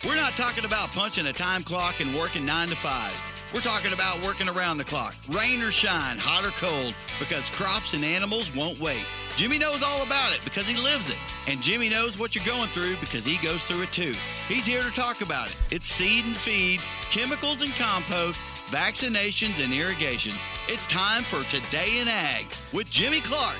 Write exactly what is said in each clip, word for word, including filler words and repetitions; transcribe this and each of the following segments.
We're not talking about punching a time clock and working nine to five. We're talking about working around the clock, rain or shine, hot or cold, because crops and animals won't wait. Jimmy knows all about it because he lives it. And Jimmy knows what you're going through because he goes through it too. He's here to talk about it. It's seed and feed, chemicals and compost, vaccinations and irrigation. It's time for Today in Ag with Jimmy Clark.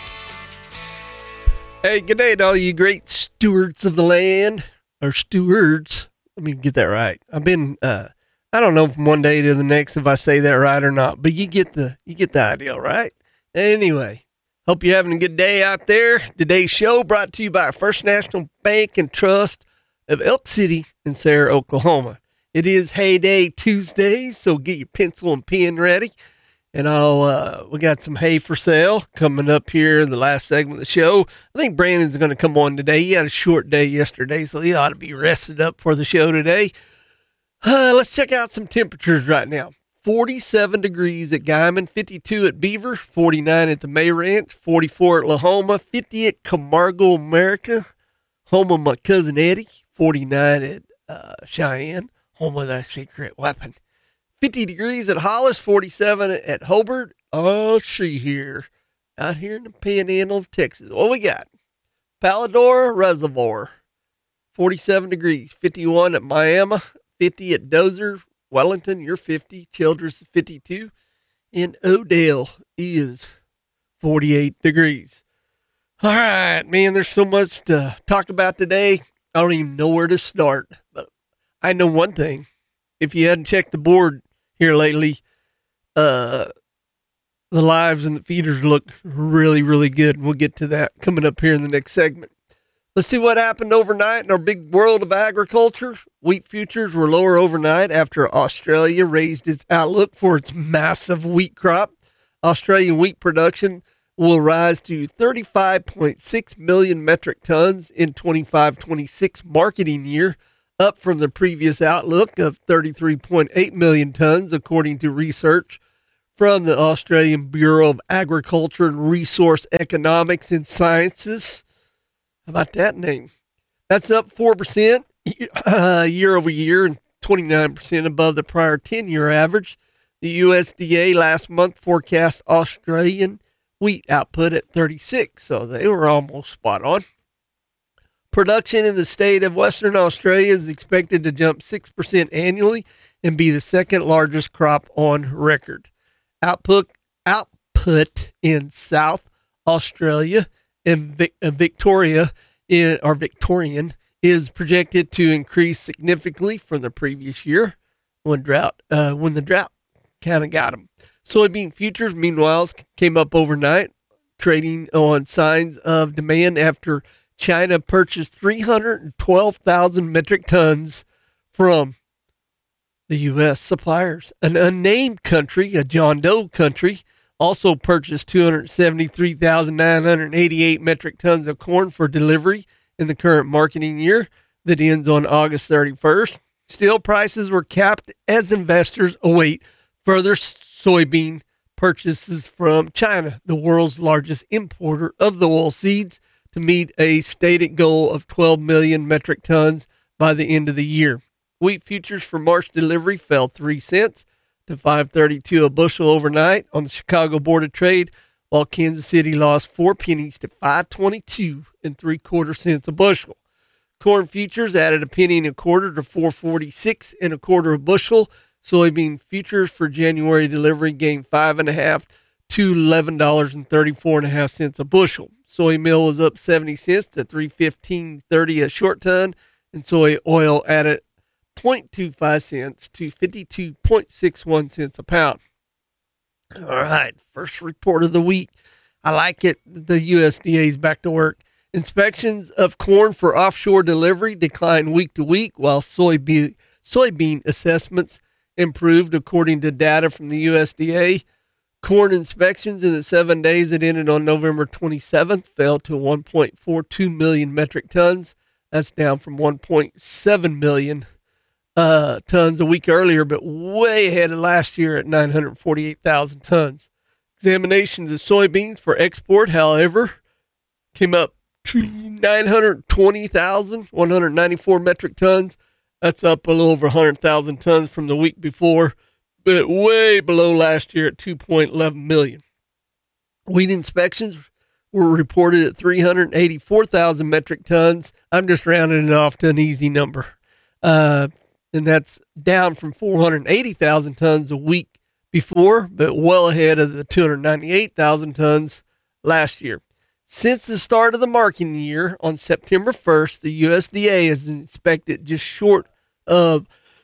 Hey, good day to all you great stewards of the land. Or stewards. Let me get that right. I've been, uh, I don't know from one day to the next if I say that right or not, but you get the, you get the idea, right? Anyway, hope you're having a good day out there. Today's show brought to you by First National Bank and Trust of Elk City in Sarah, Oklahoma. It is Hayday Tuesday, so get your pencil and pen ready. And I'll, uh, we got some hay for sale coming up here in the last segment of the show. I think Brandon's going to come on today. He had a short day yesterday, so he ought to be rested up for the show today. Uh, let's check out some temperatures right now. forty-seven degrees at Guyman, fifty-two at Beaver, forty-nine at the May Ranch, forty-four at Lahoma, fifty at Camargo, America, home of my cousin Eddie, forty-nine at uh, Cheyenne, home of that secret weapon. fifty degrees at Hollis, forty-seven at Hobart. Oh, see here. Out here in the panhandle of Texas. What we got? Paladora Reservoir, forty-seven degrees. fifty-one at Miami, fifty at Dozer. Wellington, you're fifty. Childress, fifty-two. And Odell is forty-eight degrees. All right, man, there's so much to talk about today. I don't even know where to start. But I know one thing. If you hadn't checked the board here lately, uh, the lives and the feeders look really, really good. And we'll get to that coming up here in the next segment. Let's see what happened overnight in our big world of agriculture. Wheat futures were lower overnight after Australia raised its outlook for its massive wheat crop. Australian wheat production will rise to thirty-five point six million metric tons in twenty-five twenty-six marketing year, up from the previous outlook of thirty-three point eight million tons, according to research from the Australian Bureau of Agriculture and Resource Economics and Sciences. How about that name? That's up four percent uh, year over year and twenty-nine percent above the prior ten-year average. The U S D A last month forecast Australian wheat output at thirty-six, so they were almost spot on. Production in the state of Western Australia is expected to jump six percent annually and be the second largest crop on record. Output, output in South Australia and Vic, uh, Victoria, in, or Victorian, is projected to increase significantly from the previous year when drought, uh, when the drought kind of got them. Soybean futures, meanwhile, came up overnight, trading on signs of demand after China purchased three hundred twelve thousand metric tons from the U S suppliers. An unnamed country, a John Doe country, also purchased two hundred seventy-three thousand nine hundred eighty-eight metric tons of corn for delivery in the current marketing year that ends on August thirty-first. Steel prices were capped as investors await further soybean purchases from China, the world's largest importer of the oilseeds, to meet a stated goal of twelve million metric tons by the end of the year. Wheat futures for March delivery fell three cents to five thirty-two a bushel overnight on the Chicago Board of Trade, while Kansas City lost four pennies to five twenty-two and three quarter cents a bushel. Corn futures added a penny and a quarter to four forty-six and a quarter a bushel. Soybean futures for January delivery gained five and a half to eleven dollars and thirty-four and a half cents a bushel. Soy meal was up seventy cents to three fifteen thirty a short ton, and soy oil added zero point two five cents to fifty-two point six one cents a pound. All right, first report of the week. I like it. The U S D A is back to work. Inspections of corn for offshore delivery declined week to week, while soybean soybean assessments improved, according to data from the U S D A. Corn inspections in the seven days that ended on November twenty-seventh fell to one point four two million metric tons. That's down from one point seven million uh, tons a week earlier, but way ahead of last year at nine hundred forty-eight thousand tons. Examinations of soybeans for export, however, came up to nine hundred twenty thousand one hundred ninety-four metric tons, That's up a little over one hundred thousand tons from the week before, but way below last year at two point one one million. Wheat inspections were reported at three hundred eighty-four thousand metric tons. I'm just rounding it off to an easy number. Uh, and that's down from four hundred eighty thousand tons a week before, but well ahead of the two hundred ninety-eight thousand tons last year. Since the start of the marketing year on September first, the U S D A has inspected just short of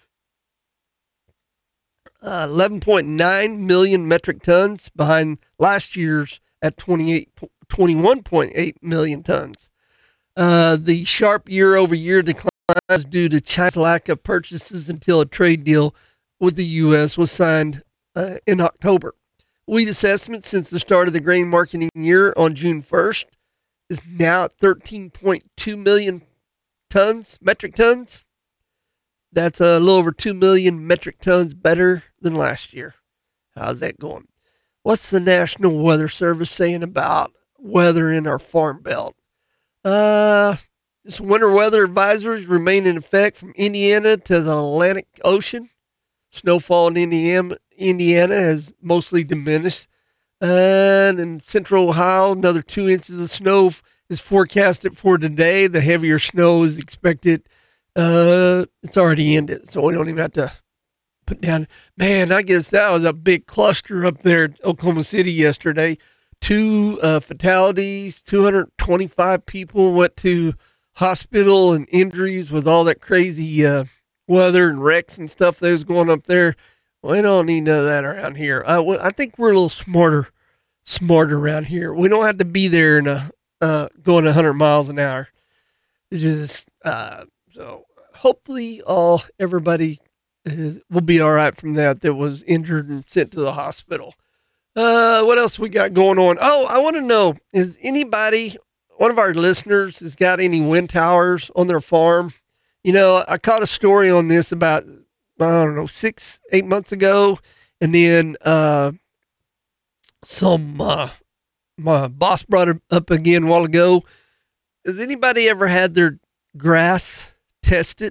uh, eleven point nine million metric tons, behind last year's at twenty-eight, twenty-one point eight million tons. Uh, the sharp year-over-year decline is due to China's lack of purchases until a trade deal with the U S was signed uh, in October. Wheat assessment since the start of the grain marketing year on June first is now at thirteen point two million tons, metric tons. That's a little over two million metric tons better than last year. How's that going? What's the National Weather Service saying about weather in our farm belt? Uh, this winter weather advisories remain in effect from Indiana to the Atlantic Ocean. Snowfall in Indiana, Indiana has mostly diminished. And in central Ohio, another two inches of snow is forecasted for today. The heavier snow is expected. Uh, it's already ended, so we don't even have to put down. Man, I guess that was a big cluster up there at Oklahoma City yesterday. Two uh, fatalities, two hundred twenty-five people went to hospital and injuries with all that crazy uh, weather and wrecks and stuff that was going up there. We don't need none of that around here. I, I think we're a little smarter, smarter around here. We don't have to be there in a, uh, going one hundred miles an hour. It's just, uh, so hopefully all, everybody is, will be all right from that that was injured and sent to the hospital. Uh, what else we got going on? Oh, I want to know, is anybody, one of our listeners has got any wind towers on their farm? You know, I caught a story on this about, I don't know, six, eight months ago. And then, uh, some, uh, my boss brought it up again a while ago. Has anybody ever had their grass tested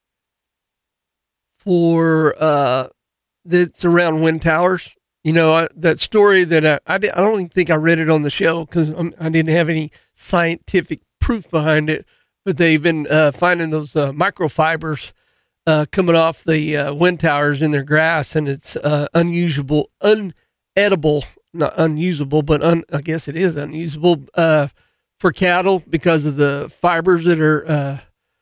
for, uh, that's around wind towers? You know, I, that story that I, I, did, I don't even think I read it on the show because I didn't have any scientific proof behind it, but they've been uh, finding those uh, microfibers uh, coming off the uh, wind towers in their grass, and it's uh, unusable, unedible, not unusable, but un, I guess it is unusable uh, for cattle because of the fibers that are uh,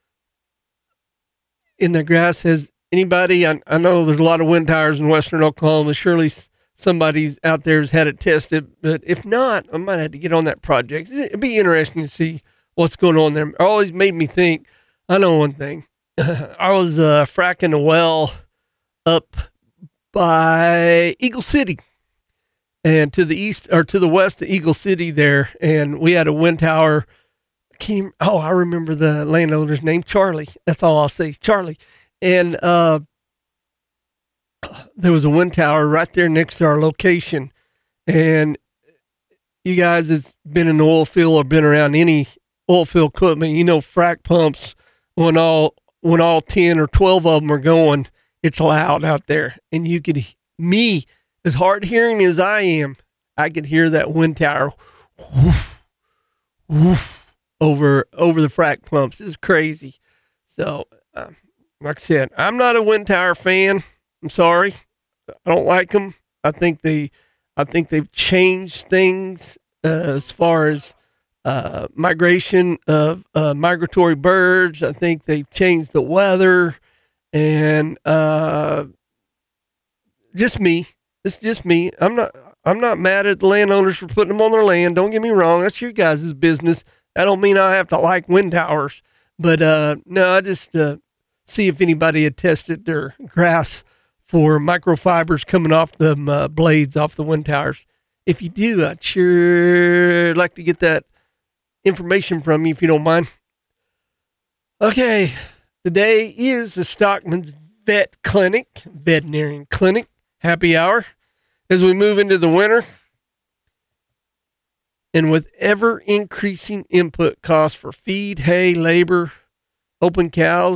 in their grass. Has anybody, I, I know there's a lot of wind towers in western Oklahoma, surely somebody's out there has had it tested, but if not, I might have to get on that project. It'd be interesting to see what's going on there. It always made me think, I know one thing. I was uh, fracking a well up by Eagle City and to the east or to the west of Eagle City there. And we had a wind tower. Came, oh, I remember the landowner's name, Charlie. That's all I'll say, Charlie. And, uh, there was a wind tower right there next to our location. And you guys that's been in the oil field or been around any oil field equipment, you know, frac pumps, when all, when all ten or twelve of them are going, it's loud out there. And you could, me, as hard hearing as I am, I could hear that wind tower woof, woof, over, over the frac pumps. It's crazy. So, um, like I said, I'm not a wind tower fan. I'm sorry. I don't like them. I think they, I think they've changed things uh, as far as uh, migration of uh, migratory birds. I think they've changed the weather, and uh, just me. It's just me. I'm not. I'm not mad at the landowners for putting them on their land. Don't get me wrong. That's your guys' business. That don't mean I have to like wind towers. But uh, no, I just uh, see if anybody had tested their grass for microfibers coming off the uh, blades off the wind towers. If you do, I'd sure like to get that information from you if you don't mind. Okay, today is the Stockman's Vet Clinic, Veterinarian Clinic, happy hour. As we move into the winter, and with ever increasing input costs for feed, hay, labor, open cows,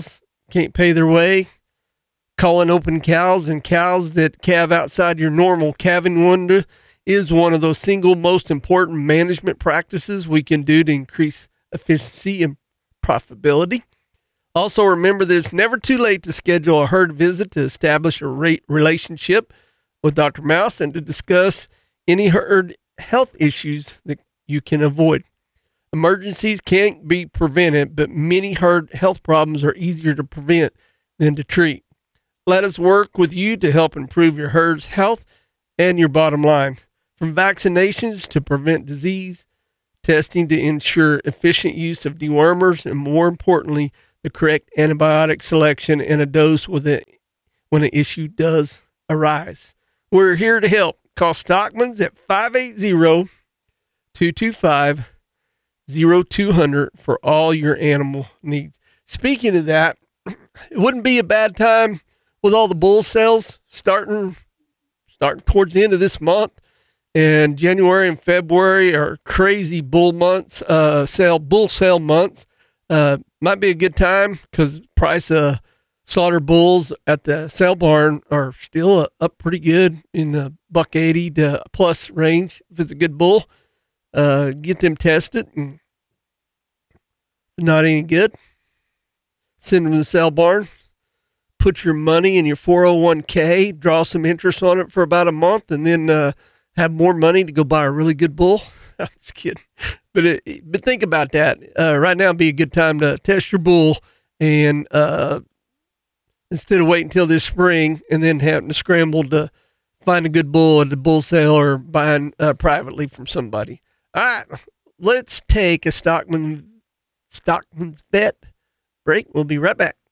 can't pay their way, calling open cows and cows that calve outside your normal calving window is one of those single most important management practices we can do to increase efficiency and profitability. Also, remember that it's never too late to schedule a herd visit to establish a re- relationship with Doctor Mouse and to discuss any herd health issues that you can avoid. Emergencies can't be prevented, but many herd health problems are easier to prevent than to treat. Let us work with you to help improve your herd's health and your bottom line. From vaccinations to prevent disease, testing to ensure efficient use of dewormers, and more importantly, the correct antibiotic selection and a dose with it when an issue does arise. We're here to help. Call Stockman's at five eight zero, two two five, zero two zero zero for all your animal needs. Speaking of that, it wouldn't be a bad time with all the bull sales starting starting towards the end of this month. And January and February are crazy bull months, uh, sale bull sale months. Uh, might be a good time because price of slaughter bulls at the sale barn are still up pretty good in the buck eighty to plus range. If it's a good bull, uh, get them tested, and if not any good, send them to the sale barn. Put your money in your four oh one k, draw some interest on it for about a month, and then uh, have more money to go buy a really good bull. I'm just kidding. But it, but think about that. Uh, right now would be a good time to test your bull, and uh, instead of waiting until this spring and then having to scramble to find a good bull at the bull sale or buying uh, privately from somebody. All right, let's take a Stockman Stockman's Bet break. We'll be right back.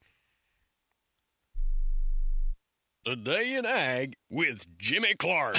The Day in Ag with Jimmy Clark.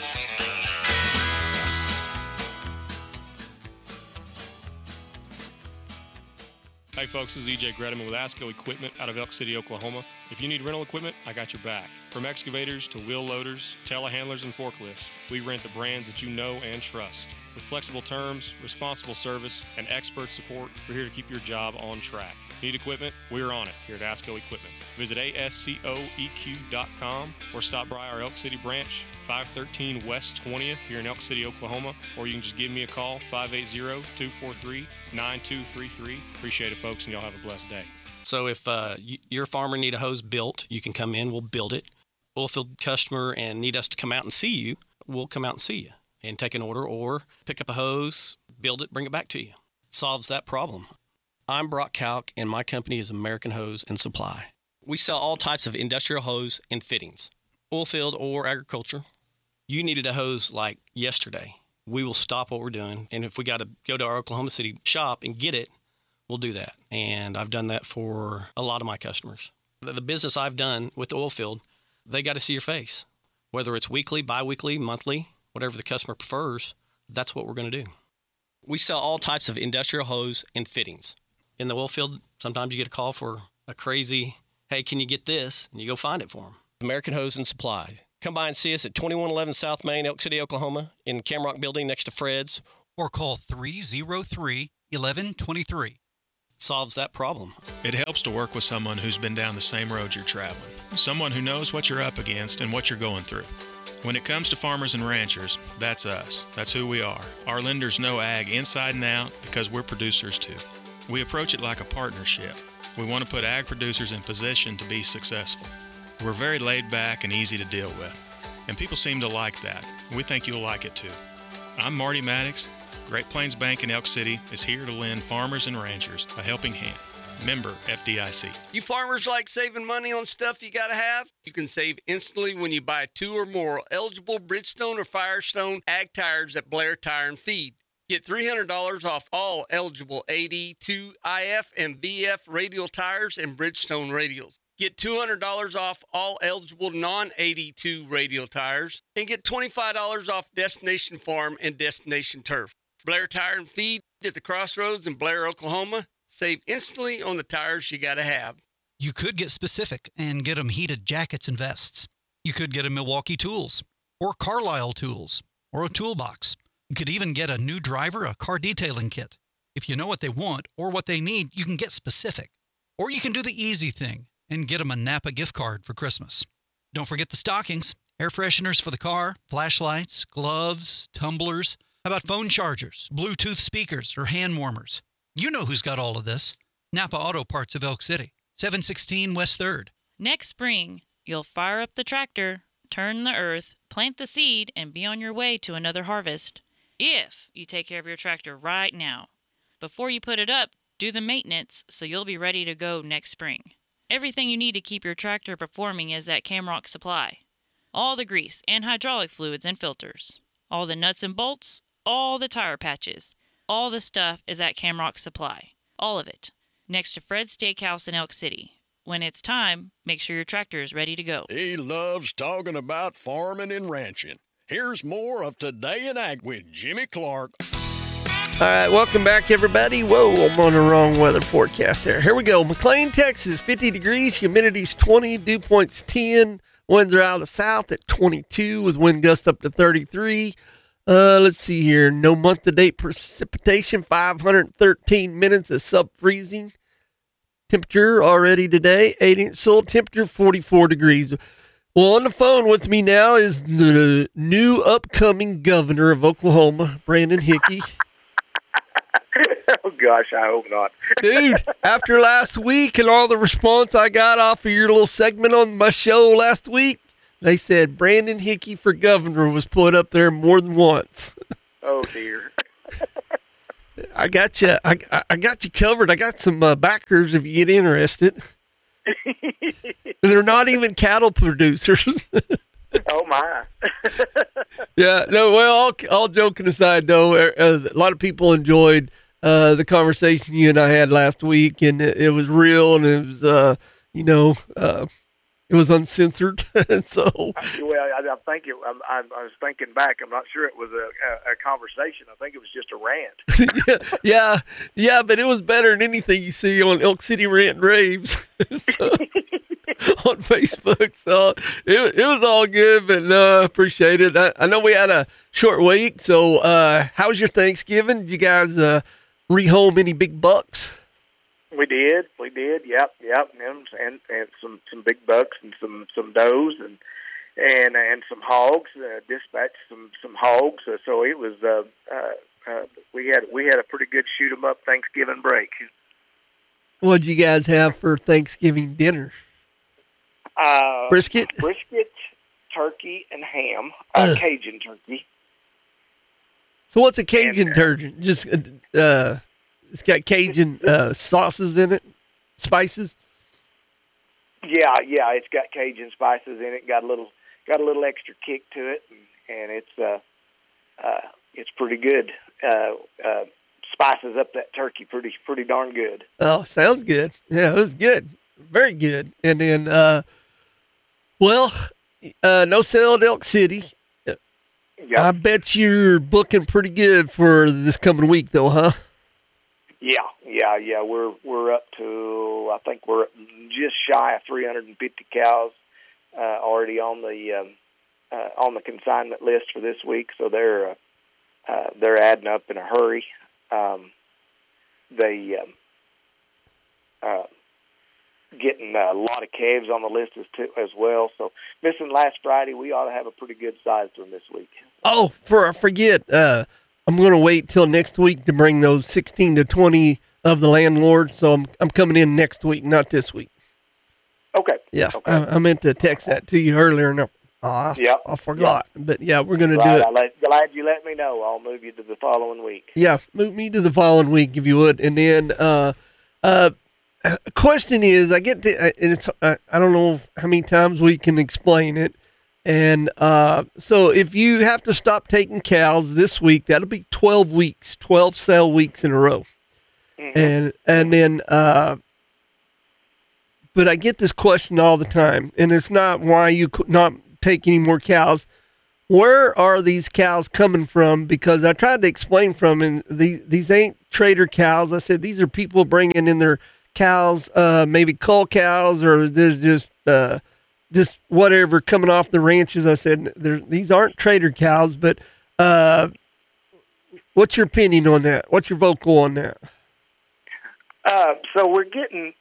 Hey folks, this is E J Gredeman with ASCO Equipment out of Elk City, Oklahoma. If you need rental equipment, I got your back. From excavators to wheel loaders, telehandlers, and forklifts, we rent the brands that you know and trust. With flexible terms, responsible service, and expert support, we're here to keep your job on track. Need equipment? We're on it here at ASCO Equipment. Visit A S C O E Q dot com or stop by our Elk City branch, five thirteen West twentieth here in Elk City, Oklahoma, or you can just give me a call, five eight zero, two four three, nine two three three. Appreciate it, folks, and y'all have a blessed day. So if uh, you, your farmer need a hose built, you can come in, we'll build it. Oilfield customer and need us to come out and see you, we'll come out and see you and take an order or pick up a hose, build it, bring it back to you. Solves that problem. I'm Brock Kalk, and my company is American Hose and Supply. We sell all types of industrial hose and fittings, oilfield or agriculture. You needed a hose like yesterday. We will stop what we're doing, and if we got to go to our Oklahoma City shop and get it, we'll do that. And I've done that for a lot of my customers. The, the business I've done with the oilfield, they got to see your face. Whether it's weekly, bi-weekly, monthly, whatever the customer prefers, that's what we're going to do. We sell all types of industrial hose and fittings. In the oil field, sometimes you get a call for a crazy, hey, can you get this? And you go find it for them. American Hose and Supply. Come by and see us at twenty-one eleven South Main, Elk City, Oklahoma, in Camrock Building next to Fred's. Or call three oh three, eleven twenty-three. Solves that problem. It helps to work with someone who's been down the same road you're traveling. Someone who knows what you're up against and what you're going through. When it comes to farmers and ranchers, that's us. That's who we are. Our lenders know ag inside and out because we're producers too. We approach it like a partnership. We want to put ag producers in position to be successful. We're very laid back and easy to deal with. And people seem to like that. We think you'll like it too. I'm Marty Maddox. Great Plains Bank in Elk City is here to lend farmers and ranchers a helping hand. Member F D I C. You farmers like saving money on stuff you gotta have? You can save instantly when you buy two or more eligible Bridgestone or Firestone ag tires at Blair Tire and Feed. Get three hundred dollars off all eligible A D two I F and V F radial tires and Bridgestone radials. Get two hundred dollars off all eligible non-A D two radial tires and get twenty-five dollars off Destination Farm and Destination Turf. Blair Tire and Feed at the Crossroads in Blair, Oklahoma. Save instantly on the tires you gotta have. You could get specific and get them heated jackets and vests. You could get a Milwaukee Tools or Carlisle Tools or a toolbox. You could even get a new driver, a car detailing kit. If you know what they want or what they need, you can get specific. Or you can do the easy thing and get them a Napa gift card for Christmas. Don't forget the stockings, air fresheners for the car, flashlights, gloves, tumblers. How about phone chargers, Bluetooth speakers, or hand warmers? You know who's got all of this. Napa Auto Parts of Elk City, seven sixteen West third. Next spring, you'll fire up the tractor, turn the earth, plant the seed, and be on your way to another harvest. If you take care of your tractor right now. Before you put it up, do the maintenance so you'll be ready to go next spring. Everything you need to keep your tractor performing is at Camrock Supply. All the grease and hydraulic fluids and filters. All the nuts and bolts, all the tire patches. All the stuff is at Camrock Supply. All of it. Next to Fred's Steakhouse in Elk City. When it's time, make sure your tractor is ready to go. He loves talking about farming and ranching. Here's more of Today in Ag with Jimmy Clark. All right, welcome back, everybody. Whoa, I'm on the wrong weather forecast there. Here we go. McLean, Texas, fifty degrees, humidity's twenty, dew point's ten. Winds are out of the south at twenty-two with wind gusts up to thirty-three. Uh, let's see here. No month-to-date precipitation, five hundred thirteen minutes of sub-freezing. Temperature already today, eight inch soil temperature, forty-four degrees. Well, on the phone with me now is the new upcoming governor of Oklahoma, Brandon Hickey. Oh, gosh, I hope not. Dude, after last week and all the response I got off of your little segment on my show last week, they said Brandon Hickey for governor was put up there more than once. Oh, dear. I got you. I, I got you covered. I got some uh, backers if you get interested. They're not even cattle producers. Oh, my. Yeah. No, well, all, all joking aside, though, uh, a lot of people enjoyed uh, the conversation you and I had last week, and it, it was real, and it was, uh, you know, uh, it was uncensored. So, well, I, I think it, I, I was thinking back. I'm not sure it was a, a, a conversation. I think it was just a rant. yeah, yeah, yeah, but it was better than anything you see on Elk City Rant and Raves so, on Facebook. So it, it was all good, but no, I appreciate it. I, I know we had a short week, so uh, how was your Thanksgiving? Did you guys uh, rehome any big bucks? We did, we did, yep, yep, and and, and some, some big bucks and some, some does and and and some hogs. Uh, dispatched some some hogs. Uh, so it was. Uh, uh, uh, we had we had a pretty good shoot 'em up Thanksgiving break. What did you guys have for Thanksgiving dinner? Uh, brisket, brisket, turkey, and ham. Uh, uh. Cajun turkey. So what's a Cajun and, uh, turkey? Just uh. It's got Cajun uh, sauces in it, spices. Yeah, yeah, it's got Cajun spices in it. Got a little, got a little extra kick to it, and, and it's uh, uh, it's pretty good. Uh, uh, spices up that turkey pretty, pretty darn good. Oh, sounds good. Yeah, it was good, very good. And then, uh, well, uh, no sale at Elk City. Yep. I bet you're booking pretty good for this coming week, though, huh? Yeah, yeah, yeah. We're we're up to I think we're just shy of three hundred fifty cows uh, already on the um, uh, on the consignment list for this week. So they're uh, uh, they're adding up in a hurry. Um, they um, uh, getting a lot of calves on the list as too, as well. So missing last Friday, we ought to have a pretty good sized one this week. Oh, for I forget. Uh, I'm going to wait till next week to bring those sixteen to twenty of the landlords. So I'm I'm coming in next week, not this week. Okay. Yeah, okay. I, I meant to text that to you earlier, and I, uh, yep. I forgot. Yep. But yeah, we're going to right, do it. I'm let, glad you let me know. I'll move you to the following week. Yeah, move me to the following week if you would. And then uh, uh, question is, I get the, and it's I, I don't know how many times we can explain it. And uh, so if you have to stop taking cows this week, that'll be twelve weeks, twelve sale weeks in a row. Mm-hmm. And and then, uh, but I get this question all the time, and it's not why you could not take any more cows. Where are these cows coming from? Because I tried to explain from, and these, these ain't trader cows. I said, these are people bringing in their cows, uh, maybe cull cows, or there's just, uh, just whatever coming off the ranches. I said, these aren't trader cows, but uh, what's your opinion on that? What's your vocal on that? Uh, so we're getting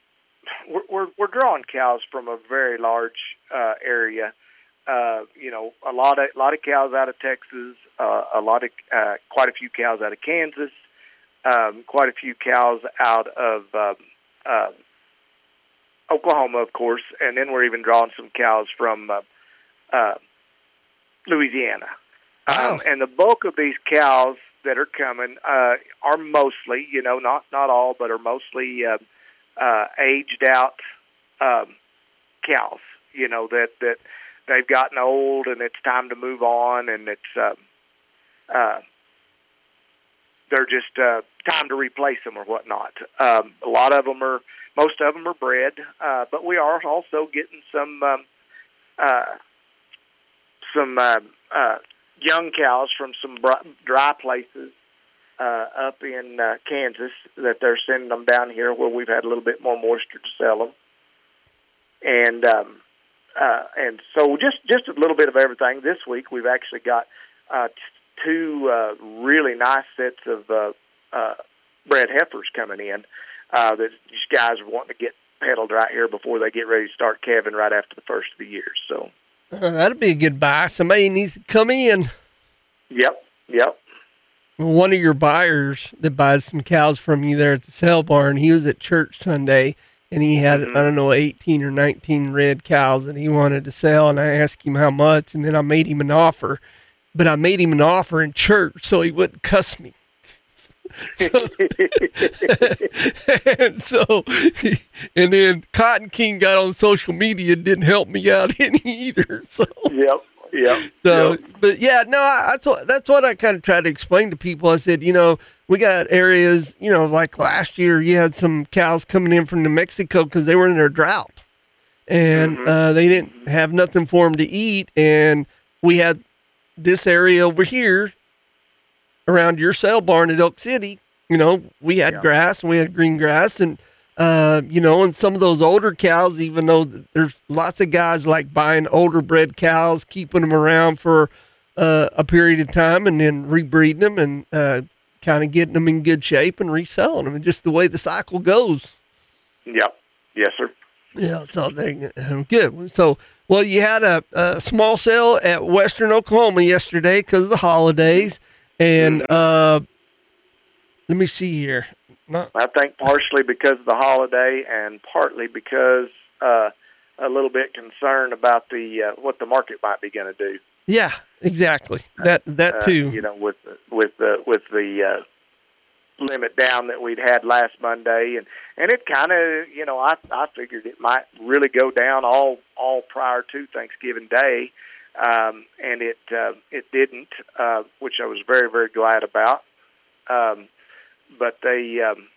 we're, we're we're drawing cows from a very large uh, area. Uh, you know, a lot of a lot of cows out of Texas, uh, a lot of uh, quite a few cows out of Kansas, um, quite a few cows out of um, uh, Oklahoma, of course, and then we're even drawing some cows from uh, uh, Louisiana. Wow. Um, and the bulk of these cows that are coming uh, are mostly, you know, not not all, but are mostly uh, uh, aged out um, cows. You know that that. They've gotten old, and it's time to move on, and it's uh, uh, they're just uh, time to replace them or whatnot. Um, a lot of them are, most of them are bred, uh, but we are also getting some um, uh, some uh, uh, young cows from some dry places uh, up in uh, Kansas that they're sending them down here where we've had a little bit more moisture to sell them, and. Um, Uh, and so just, just a little bit of everything. This week we've actually got uh, t- two uh, really nice sets of uh, uh, bred heifers coming in uh, that these guys are wanting to get peddled right here before they get ready to start calving right after the first of the year. So uh, that'd be a good buy. Somebody needs to come in. Yep, yep. One of your buyers that buys some cows from you there at the sale barn, he was at church Sunday. And he had, mm-hmm. I don't know, eighteen or nineteen red cows that he wanted to sell. And I asked him how much. And then I made him an offer. But I made him an offer in church so he wouldn't cuss me. So, and so, and then Cotton King got on social media and didn't help me out any either. So, yep. Yeah. So, yep. but yeah, no, I, that's what, that's what I kind of tried to explain to people. I said, you know, we got areas, you know, like last year you had some cows coming in from New Mexico because they were in their drought and mm-hmm. uh, they didn't have nothing for them to eat. And we had this area over here around your sale barn at Elk City. You know, we had yeah. grass and we had green grass and, Uh, you know, and some of those older cows, even though there's lots of guys like buying older bred cows, keeping them around for uh, a period of time and then rebreeding them and uh, kind of getting them in good shape and reselling them, and just the way the cycle goes. Yep. Yes, sir. Yeah. So they good. So, well, you had a, a small sale at Western Oklahoma yesterday because of the holidays, and mm-hmm. uh, let me see here. Not. I think partially because of the holiday and partly because uh, a little bit concerned about the uh, what the market might be going to do. Yeah, exactly. That that too. Uh, you know, with with the with the uh, limit down that we'd had last Monday, and, and it kind of, you know, I I figured it might really go down all all prior to Thanksgiving Day, um, and it uh, it didn't, uh, which I was very very glad about. Um, But they, um,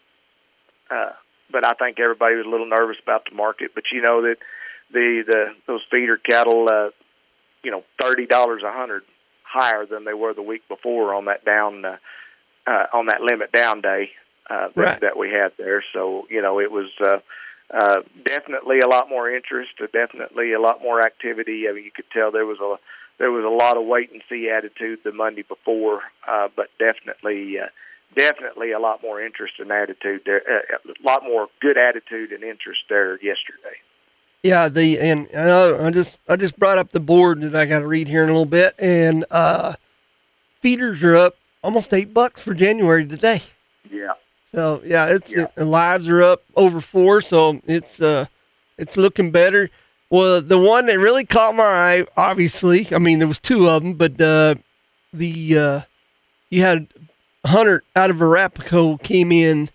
uh, but I think everybody was a little nervous about the market. But you know that the, the those feeder cattle, uh, you know, thirty dollars a hundred higher than they were the week before on that down, uh, uh, on that limit down day uh, that, right. that we had there. So you know, it was uh, uh, definitely a lot more interest, uh, definitely a lot more activity. I mean, you could tell there was a there was a lot of wait and see attitude the Monday before, uh, but definitely. Uh, Definitely a lot more interest and attitude there, uh, a lot more good attitude and interest there yesterday. Yeah, the and uh, I just I just brought up the board that I got to read here in a little bit, and uh, feeders are up almost eight bucks for January today. Yeah. So yeah, it's yeah. It, lives are up over four, so it's uh it's looking better. Well, the one that really caught my eye, obviously, I mean there was two of them, but uh, the uh, you had. Hunter out of Arapahoe came in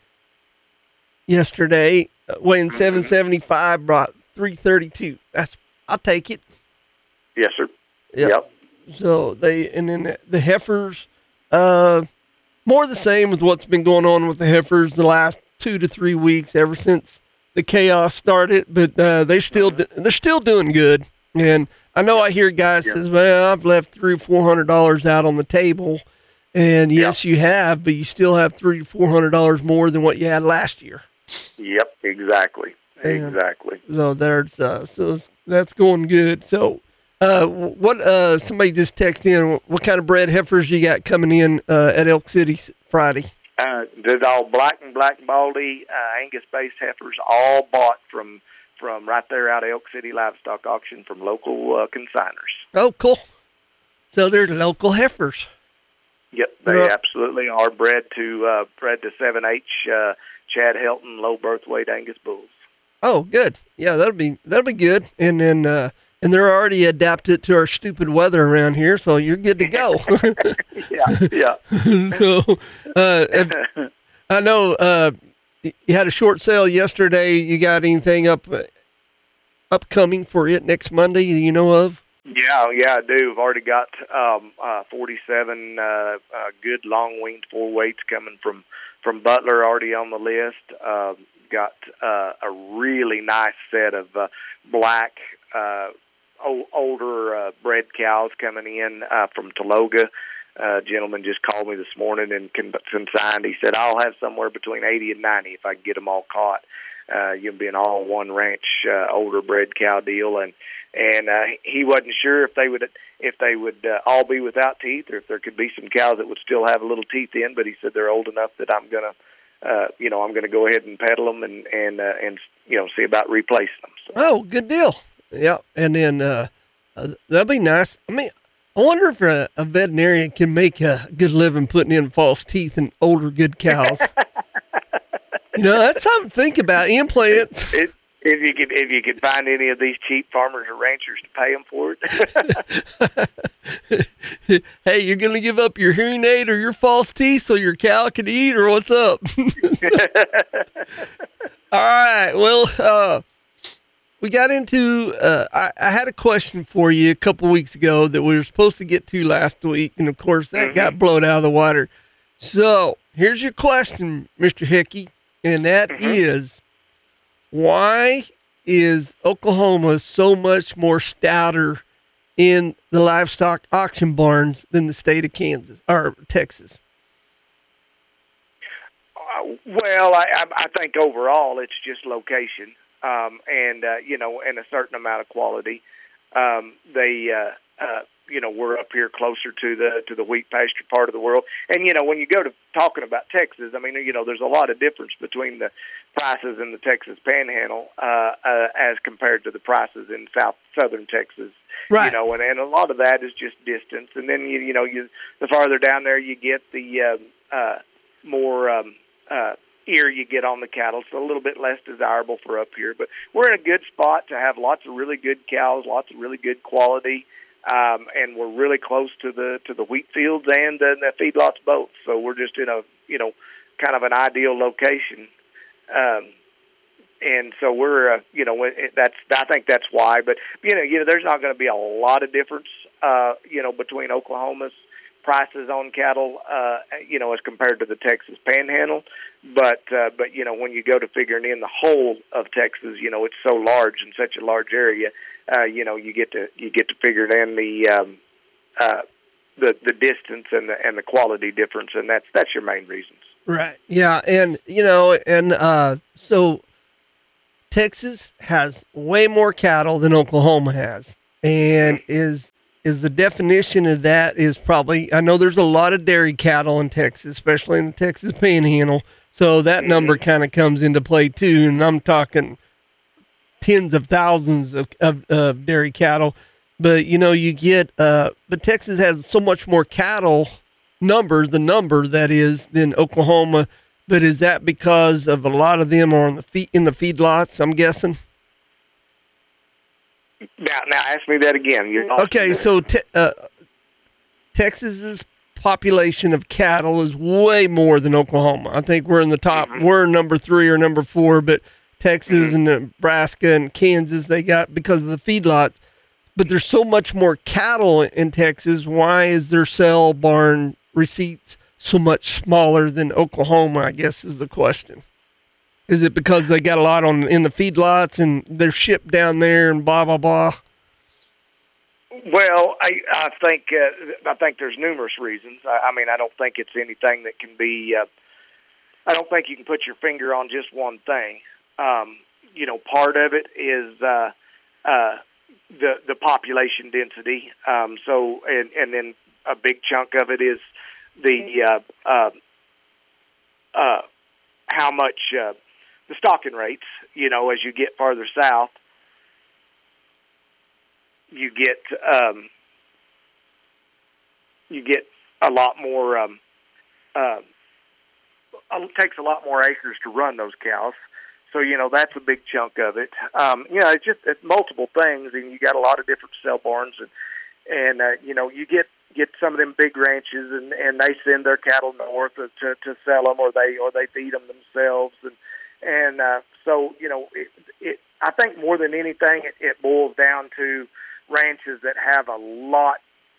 yesterday, weighing seven seventy-five, brought three thirty-two. That's I'll take it. Yes, sir. Yep. yep. So they and then the, the heifers, uh, more the same with what's been going on with the heifers the last two to three weeks ever since the chaos started. But uh, they still they're still doing good. And I know I hear guys yep. says, "Well, I've left three or four hundred dollars out on the table." And yes, yep. you have, but you still have three to four hundred dollars more than what you had last year. Yep, exactly, and exactly. So there's uh, so that's going good. So, uh, what uh, somebody just texted in? What kind of bred heifers you got coming in uh, at Elk City Friday? Uh, the all black and black and baldy uh, Angus-based heifers, all bought from from right there out of Elk City Livestock Auction from local uh, consigners. Oh, cool. So they're local heifers. Yep, they Right. absolutely are bred to uh, bred to seven H uh, Chad Helton low birth weight Angus bulls. Oh, good. Yeah, that'll be that'll be good. And then uh, and they're already adapted to our stupid weather around here, so you're good to go. Yeah, yeah. So uh, if- I know uh, you had a short sale yesterday. You got anything up uh, upcoming for it next Monday that you know of? Yeah, yeah, I do. I've already got um, uh, forty-seven uh, uh, good long-winged four weights coming from, from Butler already on the list. Uh, got uh, a really nice set of uh, black, uh, o- older uh, bred cows coming in uh, from Taloga. Uh, gentleman just called me this morning and con- consigned. He said, I'll have somewhere between eighty and ninety if I can get them all caught. Uh, you'll be an all-one ranch uh, older bred cow deal, and and uh, he wasn't sure if they would if they would uh, all be without teeth or if there could be some cows that would still have a little teeth in. But he said they're old enough that I'm gonna, uh, you know, I'm gonna go ahead and peddle them and and uh, and you know see about replacing them. So. Oh, good deal. Yeah, and then uh, uh, that'd be nice. I mean, I wonder if a, a veterinarian can make a good living putting in false teeth in older good cows. You know, that's something to think about. Implants. It, if you could, if you could find any of these cheap farmers or ranchers to pay them for it. Hey, you're going to give up your hearing aid or your false teeth so your cow can eat, or what's up? All right. Well, uh, we got into. Uh, I, I had a question for you a couple weeks ago that we were supposed to get to last week, and of course that mm-hmm. got blown out of the water. So here's your question, Mister Hickey. And that mm-hmm. is, why is Oklahoma so much more stouter in the livestock auction barns than the state of Kansas or Texas? Uh, well, I, I think overall it's just location, um, and uh, you know, and a certain amount of quality. Um, they, uh, uh, you know, we're up here closer to the to the wheat pasture part of the world, and you know, when you go to talking about Texas, I mean, you know, there's a lot of difference between the prices in the Texas Panhandle uh, uh, as compared to the prices in South Southern Texas. Right. You know, and, and a lot of that is just distance, and then you you know, you the farther down there you get, the uh, uh, more um, uh, ear you get on the cattle. It's a little bit less desirable for up here, but we're in a good spot to have lots of really good cows, lots of really good quality. Um, and we're really close to the to the wheat fields and uh, the feedlots both. So we're just in a you know kind of an ideal location, um, and so we're uh, you know that's I think that's why. But you know you know there's not going to be a lot of difference uh, you know between Oklahoma's prices on cattle uh, you know as compared to the Texas Panhandle. But uh, but you know when you go to figuring in the whole of Texas, you know it's so large and such a large area. Uh, you know, you get to you get to figure in the um, uh, the the distance and the and the quality difference, and that's that's your main reasons. Right. Yeah, and you know, and uh, so Texas has way more cattle than Oklahoma has, and mm-hmm. is is the definition of that is probably I know there's a lot of dairy cattle in Texas, especially in the Texas Panhandle, so that mm-hmm. number kind of comes into play too, and I'm talking tens of thousands of, of, of dairy cattle, but you know, you get, uh, but Texas has so much more cattle numbers, the number that is than Oklahoma. But is that because of a lot of them are on the feed, in the feedlots, I'm guessing? Now, now ask me that again. You're okay. So, te- uh, Texas's population of cattle is way more than Oklahoma. I think we're in the top, mm-hmm. we're number three or number four, but Texas and Nebraska and Kansas, they got because of the feedlots, but there's so much more cattle in Texas. Why is their sale barn receipts so much smaller than Oklahoma, I guess is the question. Is it because they got a lot on in the feedlots and they're shipped down there and blah, blah, blah? Well, I, I think uh, I think there's numerous reasons. I, I mean, I don't think it's anything that can be, uh, I don't think you can put your finger on just one thing. Um, you know, part of it is uh, uh, the the population density. Um, so, and, and then a big chunk of it is the uh, uh, uh, how much uh, the stocking rates, you know, as you get farther south, you get um, you get a lot more. Um, uh, it takes a lot more acres to run those cows, so you know that's a big chunk of it. Um, you know, it's just it's multiple things, and you got a lot of different sale barns, and and uh, you know you get. get some of them big ranches, and, and they send their cattle north to, to, to sell them, or they or they feed them themselves, and and uh, so you know, it, it. I think more than anything, it, it boils down to ranches that have a lot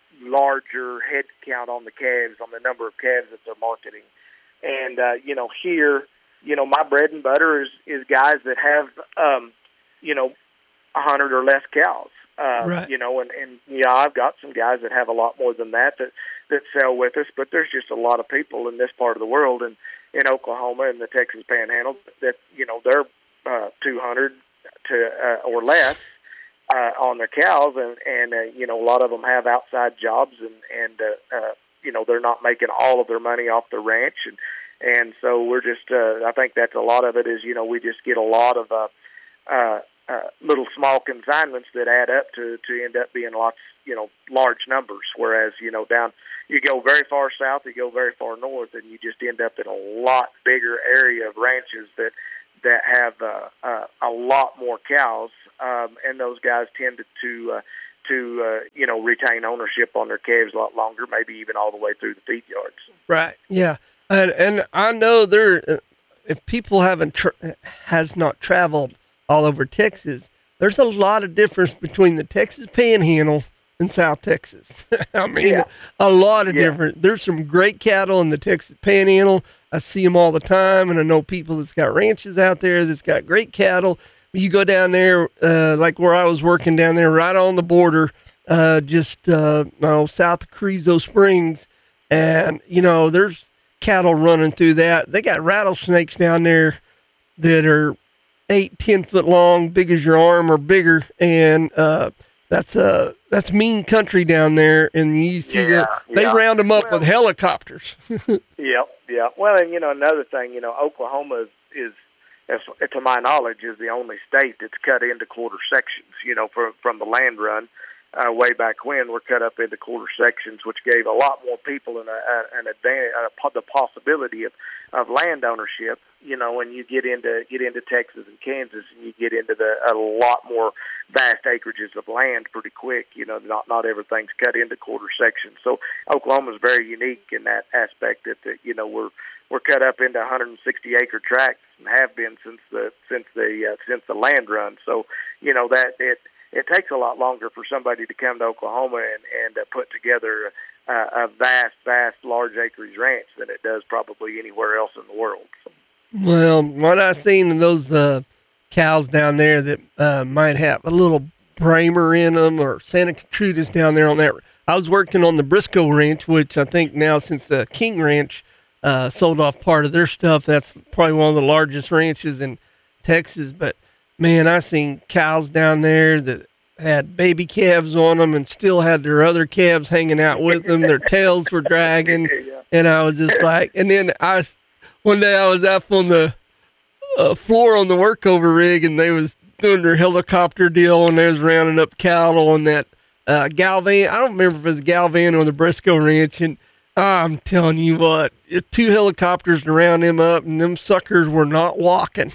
larger head count on the calves, on the number of calves that they're marketing, and uh, you know, here, you know, my bread and butter is is guys that have, um, you know, a hundred or less cows. Uh, right. You know, and, and yeah, I've got some guys that have a lot more than that, that that sell with us, but there's just a lot of people in this part of the world, and in Oklahoma and the Texas Panhandle, that, you know, they're uh, two hundred to uh, or less uh, on their cows, and, and uh, you know, a lot of them have outside jobs, and, and uh, uh, you know, they're not making all of their money off the ranch, and, and so we're just, uh, I think that's a lot of it is, you know, we just get a lot of uh, uh, Uh, little small consignments that add up to, to end up being lots, you know, large numbers. Whereas, you know, down, you go very far south, you go very far north, and you just end up in a lot bigger area of ranches that, that have uh, uh, a lot more cows. Um, and those guys tend to, to, uh, to uh, you know, retain ownership on their calves a lot longer, maybe even all the way through the feed yards. Right. Yeah. And, and I know there, if people haven't, tra- has not traveled all over Texas, there's a lot of difference between the Texas Panhandle and South Texas. I mean, Yeah. a lot of Yeah. different. There's some great cattle in the Texas Panhandle. I see them all the time, and I know people that's got ranches out there that's got great cattle. You go down there, uh, like where I was working down there, right on the border, uh, just uh, you know, south of Carrizo Springs, and you know, there's cattle running through that. They got rattlesnakes down there that are eight, ten foot long, big as your arm or bigger. And, uh, that's, uh, that's mean country down there. And you see Yeah, that they yeah. round them up Well- with helicopters. Yep, yeah. Well, and, you know, another thing, you know, Oklahoma is, is, is, to my knowledge, is the only state that's cut into quarter sections, you know, from, from the land run. Uh, way back when, we're cut up into quarter sections, which gave a lot more people an, a, an advantage, uh, the possibility of, of land ownership. You know, when you get into get into Texas and Kansas, and you get into the a lot more vast acreages of land pretty quick. You know, not not everything's cut into quarter sections. So Oklahoma is very unique in that aspect. That, that you know we're we're cut up into one hundred sixty acre tracts and have been since the since the uh, since the land run. So you know that it. It takes a lot longer for somebody to come to Oklahoma and, and uh, put together uh, a vast, vast, large acreage ranch than it does probably anywhere else in the world. So. Well, what I seen in those, uh, cows down there that, uh, might have a little Bramer in them, or Santa Gertrudis down there on that. I was working on the Briscoe Ranch, which I think now, since the King Ranch, uh, sold off part of their stuff, that's probably one of the largest ranches in Texas. But man, I seen cows down there that had baby calves on them and still had their other calves hanging out with them. Their tails were dragging. And I was just like, and then I, one day I was up on the uh, floor on the workover rig, and they was doing their helicopter deal, and they was rounding up cattle on that uh, Galvan. I don't remember if it was Galvan or the Briscoe Ranch. And I'm telling you what, two helicopters to round them up, and them suckers were not walking.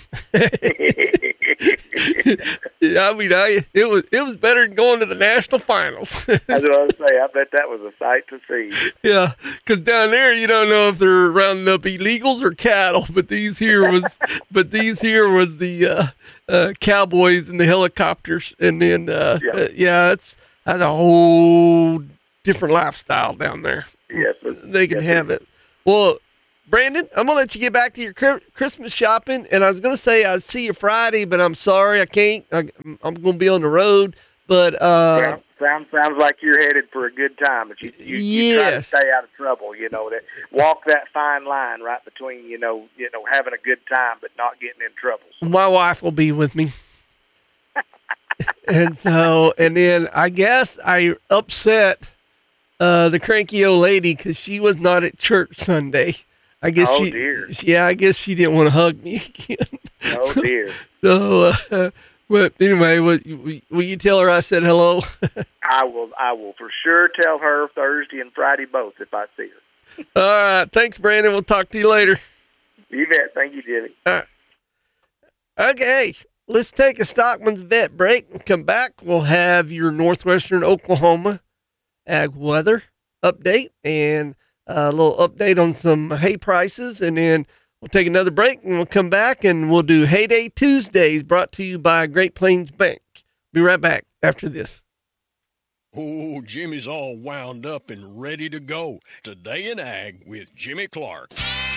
I mean, I it was it was better than going to the national finals. That's what I was saying. I bet that was a sight to see. Yeah, because down there you don't know if they're rounding up illegals or cattle, but these here was, but these here was the uh, uh, cowboys and the helicopters, and then uh, Yeah. uh, yeah, it's that's a whole different lifestyle down there. Yes, They can yes, have it. Well, Brandon, I'm going to let you get back to your cri- Christmas shopping. And I was going to say I'd see you Friday, but I'm sorry I can't. I, I'm going to be on the road. But, uh, Yeah, sounds sounds like you're headed for a good time, but you you, you try to Yes. stay out of trouble. You know, that walk that fine line right between you know you know having a good time but not getting in trouble. my wife will be with me. And so, and then I guess I upset uh, the cranky old lady because she was not at church Sunday. I guess Oh, she, dear. yeah, I guess she didn't want to hug me again. Oh dear. So, uh, but anyway, will, will you tell her I said hello? I will. I will for sure tell her Thursday and Friday both if I see her. All right. Thanks, Brandon. We'll talk to you later. You bet. Thank you, Jimmy. All right. Okay. Let's take a Stockman's Vet break. We'll come back. We'll have your Northwestern Oklahoma ag weather update and a little update on some hay prices. And then we'll take another break and we'll come back and we'll do Hay Day Tuesdays brought to you by Great Plains Bank. Be right back after this. Oh, Jimmy's all wound up and ready to go. Today in Ag with Jimmy Clark.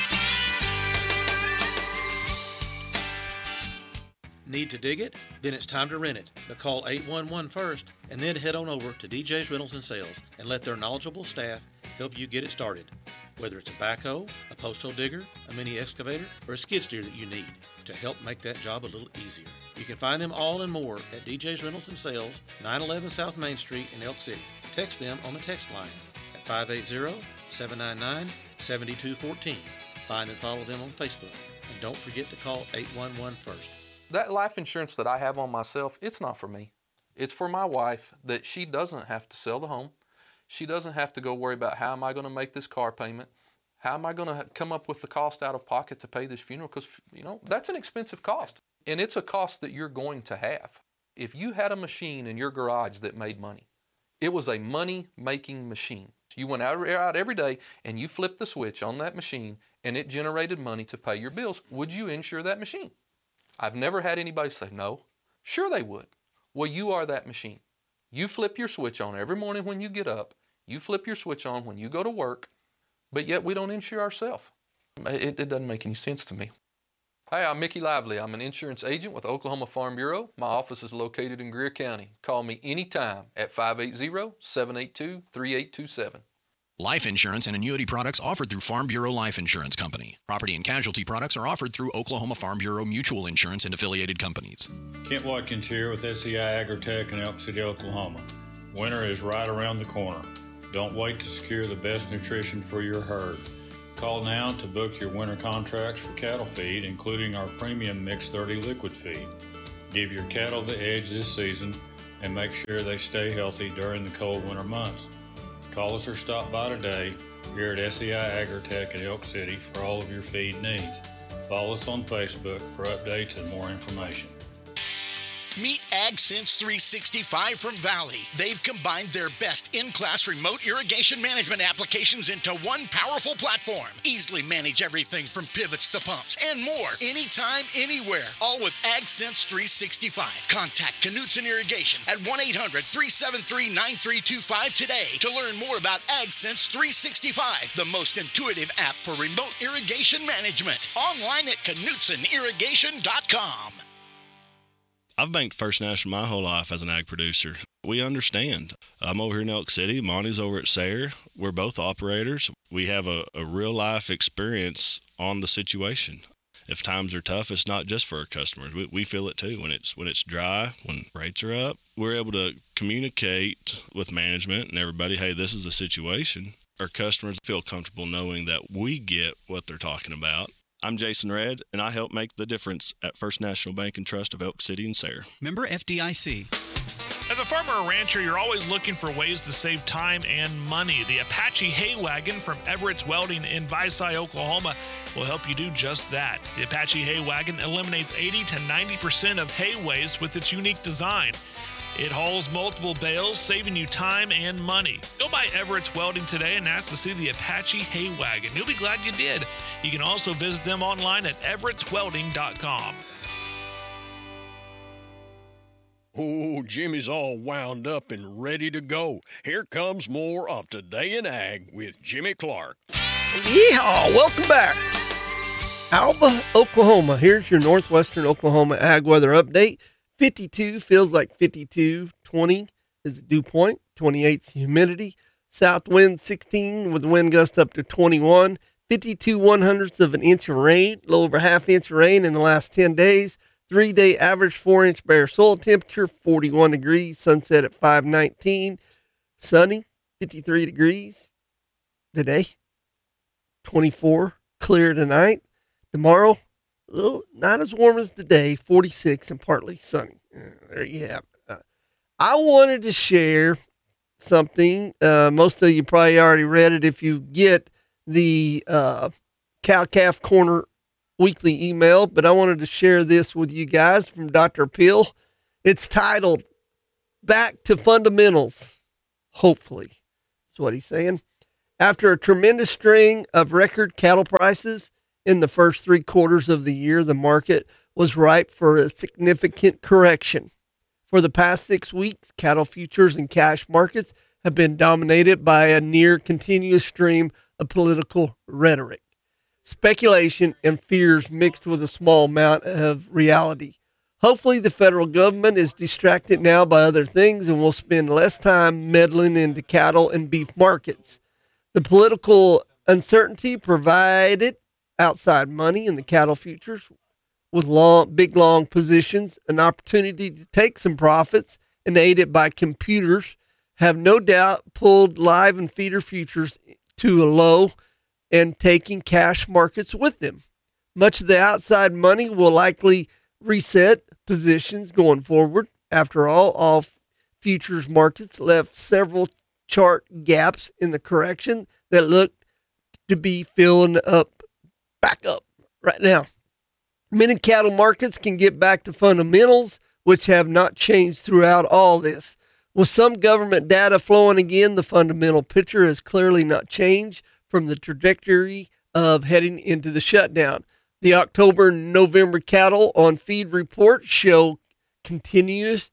Need to dig it? Then it's time to rent it. But call eight one one first and then head on over to D J's Rentals and Sales and let their knowledgeable staff help you get it started. Whether it's a backhoe, a post hole digger, a mini excavator, or a skid steer that you need to help make that job a little easier. You can find them all and more at D J's Rentals and Sales, nine eleven South Main Street in Elk City. Text them on the text line at five eight zero, seven nine nine, seven two one four. Find and follow them on Facebook. And don't forget to call eight one one first. That life insurance that I have on myself, it's not for me. It's for my wife, that she doesn't have to sell the home. She doesn't have to go worry about how am I going to make this car payment? How am I going to come up with the cost out of pocket to pay this funeral? Because, you know, that's an expensive cost. And it's a cost that you're going to have. If you had a machine in your garage that made money, it was a money-making machine. You went out, out every day and you flipped the switch on that machine and it generated money to pay your bills. Would you insure that machine? I've never had anybody say no. Sure they would. Well, you are that machine. You flip your switch on every morning when you get up. You flip your switch on when you go to work, but yet we don't insure ourselves. It, it doesn't make any sense to me. Hi, I'm Mickey Lively. I'm an insurance agent with Oklahoma Farm Bureau. My office is located in Greer County. Call me anytime at five eight zero, seven eight two, three eight two seven. Life insurance and annuity products offered through Farm Bureau Life Insurance Company. Property and casualty products are offered through Oklahoma Farm Bureau Mutual Insurance and affiliated companies. Kent Watkins here with S E I Agritech in Elk City, Oklahoma. Winter is right around the corner. Don't wait to secure the best nutrition for your herd. Call now to book your winter contracts for cattle feed, including our premium Mix thirty liquid feed. Give your cattle the edge this season and make sure they stay healthy during the cold winter months. Call us or stop by today here at S E I Agritech in Elk City for all of your feed needs. Follow us on Facebook for updates and more information. Meet AgSense three sixty-five from Valley. They've combined their best in-class remote irrigation management applications into one powerful platform. Easily manage everything from pivots to pumps and more, anytime, anywhere. All with AgSense three sixty-five. Contact Knutson Irrigation at one eight hundred, three seven three, nine three two five today to learn more about AgSense three sixty-five, the most intuitive app for remote irrigation management. Online at knutson irrigation dot com. I've banked First National my whole life as an ag producer. We understand. I'm over here in Elk City. Monty's over at Sayre. We're both operators. We have a, a real-life experience on the situation. If times are tough, it's not just for our customers. We, we feel it too. When it's when it's dry, when rates are up, we're able to communicate with management and everybody, hey, this is a situation. Our customers feel comfortable knowing that we get what they're talking about. I'm Jason Redd, and I help make the difference at First National Bank and Trust of Elk City and Sayre. Member F D I C. As a farmer or rancher, you're always looking for ways to save time and money. The Apache Hay Wagon from Everett's Welding in Visay, Oklahoma will help you do just that. The Apache Hay Wagon eliminates eighty to ninety percent of hay waste with its unique design. It hauls multiple bales, saving you time and money. Go by Everett's Welding today and ask to see the Apache Hay Wagon. You'll be glad you did. You can also visit them online at everetts welding dot com. Oh, Jimmy's all wound up and ready to go. Here comes more of Today in Ag with Jimmy Clark. Yeehaw! Welcome back. Alba, Oklahoma. Here's your Northwestern Oklahoma ag weather update. fifty-two feels like fifty-two. twenty is the dew point. twenty-eight is humidity. South wind sixteen with wind gust up to twenty-one. fifty-two one hundredths of an inch of rain. A little over half inch of rain in the last ten days. Three-day average four-inch bare soil temperature, forty-one degrees. Sunset at five nineteen. Sunny, fifty-three degrees today. twenty-four clear tonight. Tomorrow, a little not as warm as today, forty-six and partly sunny. Uh, there you have it. Uh, I wanted to share something. Uh, most of you probably already read it if you get the uh, Cow Calf Corner weekly email, but I wanted to share this with you guys from Doctor Peel. It's titled Back to Fundamentals. Hopefully, that's what he's saying. After a tremendous string of record cattle prices in the first three quarters of the year, the market was ripe for a significant correction. For the past six weeks, cattle futures and cash markets have been dominated by a near continuous stream of political rhetoric, speculation, and fears mixed with a small amount of reality. Hopefully, the federal government is distracted now by other things and will spend less time meddling into cattle and beef markets. The political uncertainty provided outside money in the cattle futures with long, big, long positions, an opportunity to take some profits, and aided by computers, have no doubt pulled live and feeder futures to a low and taking cash markets with them. Much of the outside money will likely reset positions going forward. After all, all futures markets left several chart gaps in the correction that look to be filling up back up right now. Many cattle markets can get back to fundamentals, which have not changed throughout all this. With some government data flowing again, the fundamental picture has clearly not changed from the trajectory of heading into the shutdown. The October and November cattle on feed reports show continuous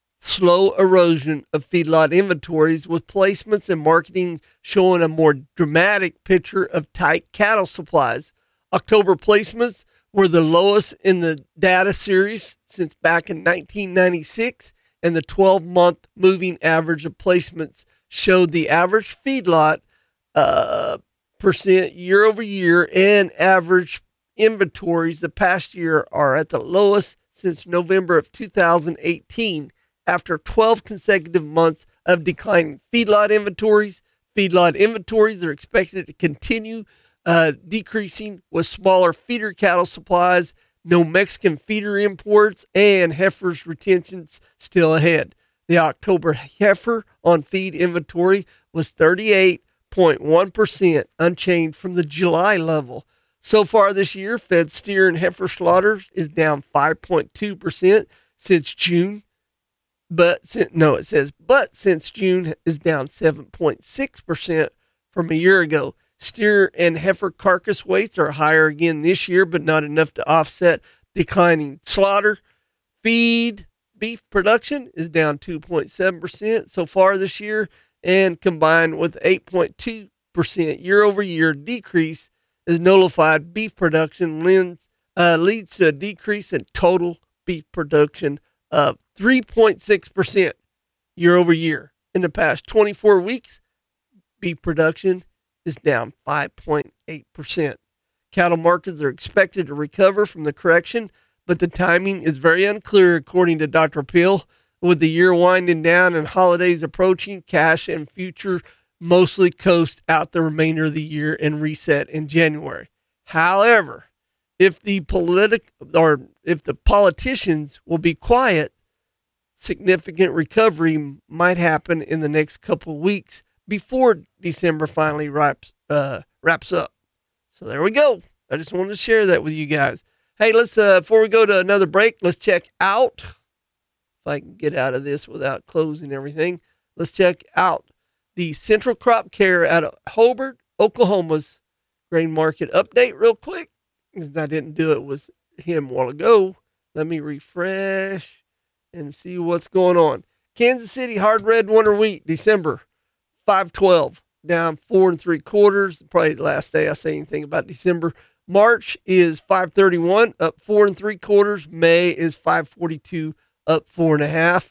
slow erosion of feedlot inventories, with placements and marketing showing a more dramatic picture of tight cattle supplies. October placements were the lowest in the data series since back in nineteen ninety-six, and the twelve-month moving average of placements showed the average feedlot uh, percent year over year and average inventories the past year are at the lowest since November of two thousand eighteen. After twelve consecutive months of declining feedlot inventories, feedlot inventories are expected to continue uh, decreasing with smaller feeder cattle supplies, no Mexican feeder imports, and heifers retentions still ahead. The October heifer on feed inventory was thirty-eight point one percent, unchanged from the July level. So far this year, fed steer and heifer slaughters is down five point two percent since June. But no, it says, but since June is down seven point six percent from a year ago. Steer and heifer carcass weights are higher again this year, but not enough to offset declining slaughter. Feed beef production is down two point seven percent so far this year, and combined with eight point two percent year over year decrease is nullified beef production lends, uh, leads to a decrease in total beef production of three point six percent year over year. In the past twenty-four weeks, beef production is down five point eight percent. Cattle markets are expected to recover from the correction, but the timing is very unclear, according to Doctor Peel. With the year winding down and holidays approaching, cash and future mostly coast out the remainder of the year and reset in January. However, if the politic or if the politicians will be quiet, significant recovery might happen in the next couple of weeks before December finally wraps uh, wraps up. So there we go. I just wanted to share that with you guys. Hey, let's uh, before we go to another break, let's check out. If I can get out of this without closing everything, let's check out the Central Crop Care out of Hobart, Oklahoma's grain market update real quick. I didn't do it with him a while ago. Let me refresh and see what's going on. Kansas City hard red winter wheat, December, five twelve, down four and three quarters. Probably the last day I say anything about December. March is five thirty-one, up four and three quarters. May is five forty-two, up four and a half.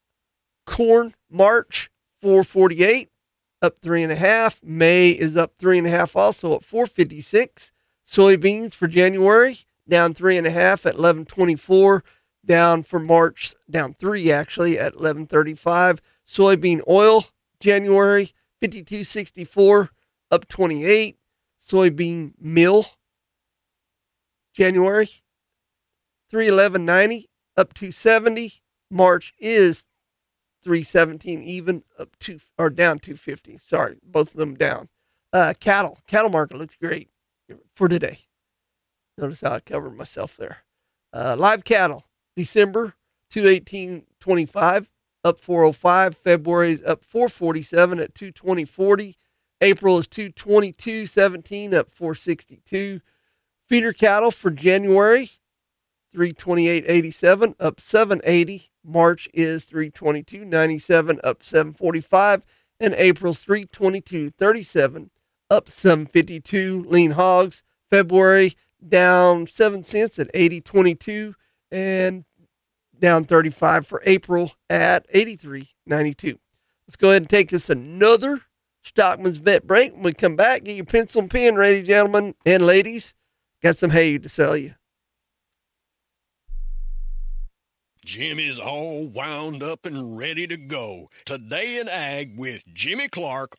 Corn, March, four forty-eight, up three and a half. May is up three and a half, also at four fifty-six. Soybeans for January, down three and a half at eleven twenty-four. Down for March, down three actually at eleven thirty-five. Soybean oil, January, fifty-two sixty-four, up twenty-eight. soybean meal, January, three eleven ninety, up two seventy. March is three seventeen even, up two or down two fifty. Sorry, both of them down. Uh, cattle, cattle market looks great for today. Notice how I covered myself there. Uh, live cattle, December two eighteen twenty-five, up four oh five. February is up four forty-seven at two twenty forty. April is two twenty-two seventeen, up four sixty-two. Feeder cattle for January, three twenty-eight eighty-seven, up seven eighty. March is three twenty-two ninety-seven, up seven forty-five. And April's three twenty-two thirty-seven, up seven fifty-two. Lean hogs, February down seven cents at eighty twenty-two, and down thirty-five for April at eighty-three ninety-two. Let's go ahead and take this another Stockman's Vet break. When we come back, get your pencil and pen ready, gentlemen and ladies. Got some hay to sell you. Jimmy's all wound up and ready to go. Today in Ag with Jimmy Clark.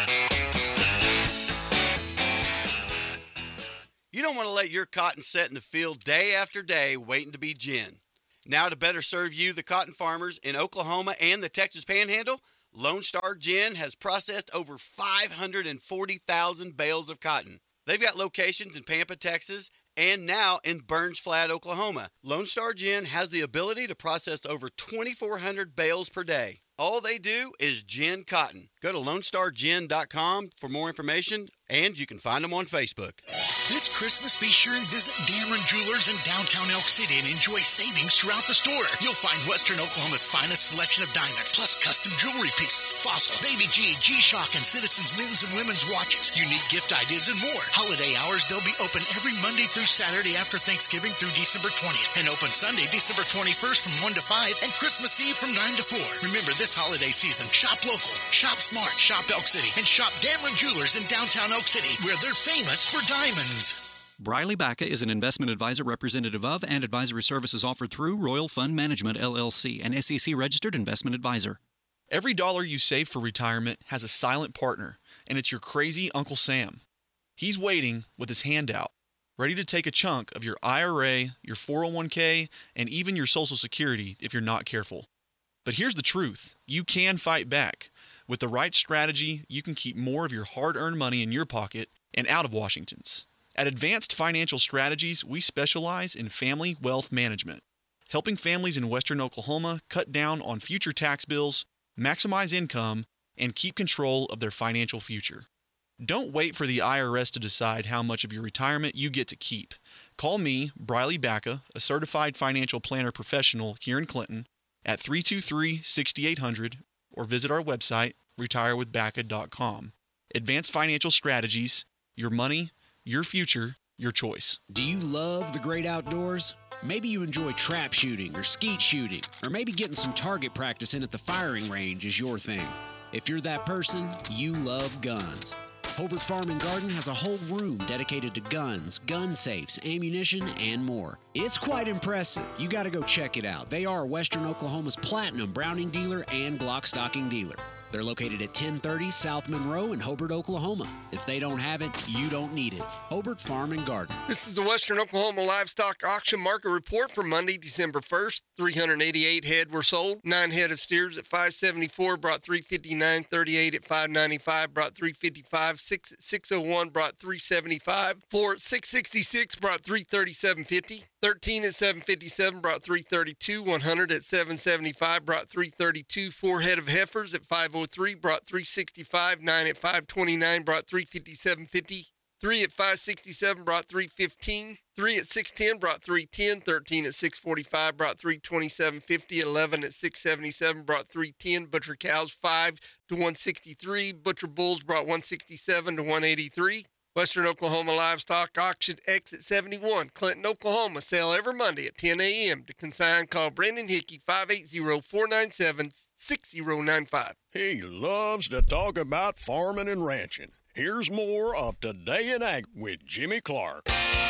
You don't want to let your cotton set in the field day after day waiting to be gin. Now, to better serve you, the cotton farmers in Oklahoma and the Texas Panhandle, Lone Star Gin has processed over five hundred forty thousand bales of cotton. They've got locations in Pampa, Texas, and now in Burns Flat, Oklahoma. Lone Star Gin has the ability to process over twenty-four hundred bales per day. All they do is gin cotton. Go to lone star gin dot com for more information, and you can find them on Facebook. This Christmas, be sure and visit Dameron Jewelers in downtown Elk City and enjoy savings throughout the store. You'll find Western Oklahoma's finest selection of diamonds, plus custom jewelry pieces, Fossil, Baby G, G-Shock, and Citizens men's and women's watches, unique gift ideas, and more. Holiday hours, they'll be open every Monday through Saturday after Thanksgiving through December twentieth, and open Sunday, December twenty-first from one to five, and Christmas Eve from nine to four. Remember, this holiday season, shop local, shop smart, shop Elk City, and shop Dameron Jewelers in downtown Elk City, where they're famous for diamonds. Briley Baca is an investment advisor representative of and advisory services offered through Royal Fund Management, L L C, an S E C-registered investment advisor. Every dollar you save for retirement has a silent partner, and it's your crazy Uncle Sam. He's waiting with his hand out, ready to take a chunk of your I R A, your four oh one k, and even your Social Security if you're not careful. But here's the truth. You can fight back. With the right strategy, you can keep more of your hard-earned money in your pocket and out of Washington's. At Advanced Financial Strategies, we specialize in family wealth management, helping families in Western Oklahoma cut down on future tax bills, maximize income, and keep control of their financial future. Don't wait for the I R S to decide how much of your retirement you get to keep. Call me, Briley Baca, a certified financial planner professional here in Clinton, at three two three, six eight zero zero or visit our website, retire with baca dot com. Advanced Financial Strategies, your money, your future, your choice. Do you love the great outdoors? Maybe you enjoy trap shooting or skeet shooting, or maybe getting some target practice in at the firing range is your thing. If you're that person, you love guns. Hobart Farm and Garden has a whole room dedicated to guns, gun safes, ammunition, and more. It's quite impressive. You got to go check it out. They are Western Oklahoma's platinum Browning dealer and Glock stocking dealer. They're located at ten thirty South Monroe in Hobart, Oklahoma. If they don't have it, you don't need it. Hobart Farm and Garden. This is the Western Oklahoma Livestock Auction Market Report for Monday, December first. three hundred eighty-eight head were sold. Nine head of steers at five seventy-four brought three fifty-nine. thirty-eight at five ninety-five brought three fifty-five. Six at six oh one brought three seventy-five. Four at six sixty-six brought three thirty-seven fifty. thirteen at seven fifty-seven brought three thirty-two. one hundred at seven seventy-five brought three thirty-two. Four head of heifers at five oh three brought three sixty-five. Nine at five twenty-nine brought three fifty-seven fifty. Three at five sixty-seven brought three fifteen. Three at six ten brought three ten. Thirteen at six forty-five brought three twenty-seven fifty. Eleven at six seventy-seven brought three ten. Butcher cows five to one sixty-three. Butcher bulls brought one sixty-seven to one eighty-three. Western Oklahoma Livestock Auction Exit seventy-one, Clinton, Oklahoma. Sale every Monday at ten a.m. To consign, call Brandon Hickey, five eight zero, four nine seven, six zero nine five. He loves to talk about farming and ranching. Here's more of Today in Ag with Jimmy Clark.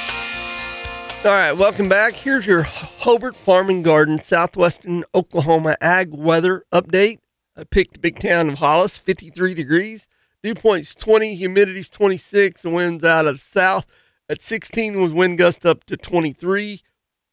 All right, welcome back. Here's your Hobart Farm and Garden, Southwestern Oklahoma Ag weather update. I picked the big town of Hollis, fifty-three degrees. Dew point's twenty, humidity's twenty-six, the wind's out of the south at sixteen with wind gust up to twenty-three.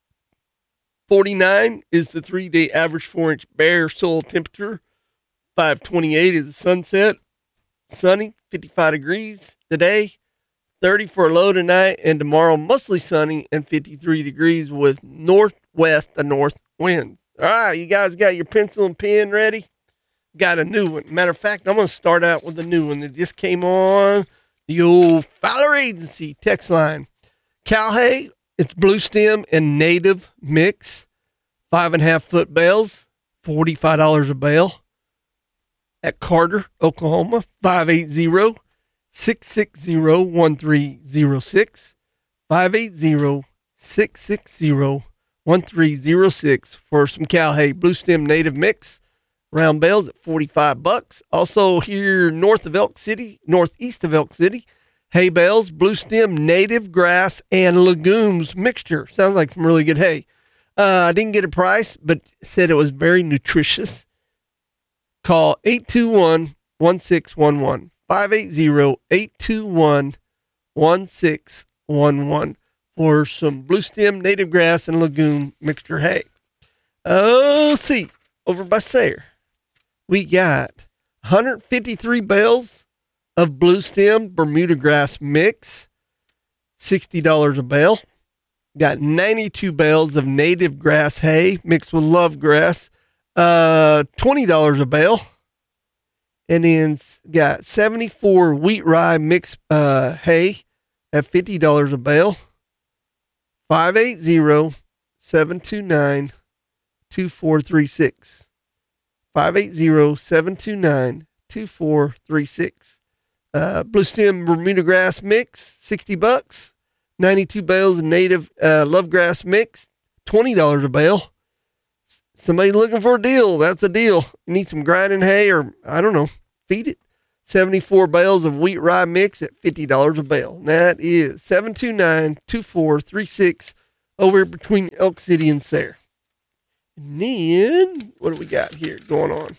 forty-nine is the three-day average four-inch bare soil temperature. five twenty-eight is the sunset. Sunny, fifty-five degrees today. thirty for a low tonight, and tomorrow mostly sunny and fifty-three degrees with northwest to north winds. All right, you guys got your pencil and pen ready? Got a new one. Matter of fact, I'm going to start out with a new one that just came on the old Fowler Agency text line. Cow hay, it's blue stem and native mix. Five and a half foot bales, forty-five dollars a bale. At Carter, Oklahoma, five eight zero, six six zero, one three zero six. five eight zero, six six zero, one three zero six for some cow hay. Blue stem native mix. Round bales at forty-five bucks. Also here north of Elk City, northeast of Elk City, hay bales, blue stem, native grass, and legumes mixture. Sounds like some really good hay. Uh, I didn't get a price, but said it was very nutritious. Call eight two one, one six one one, five eight zero, eight two one, one six one one for some blue stem, native grass, and legume mixture hay. Oh, see, over by Sayre, we got one hundred fifty-three bales of blue stem Bermuda grass mix, sixty dollars a bale. Got ninety-two bales of native grass hay mixed with love grass, uh, twenty dollars a bale. And then got seventy-four wheat rye mixed uh, hay at fifty dollars a bale. five eight zero, seven two nine, two four three six. five eight zero, seven two nine, two four three six. Uh, blue stem Bermuda grass mix, sixty bucks. ninety-two bales of native uh, love grass mix, twenty dollars a bale. Somebody looking for a deal, that's a deal. You need some grinding hay or, I don't know, feed it. seventy-four bales of wheat rye mix at fifty dollars a bale. That is seven two nine, two four three six over between Elk City and Sayre. And then, what do we got here going on?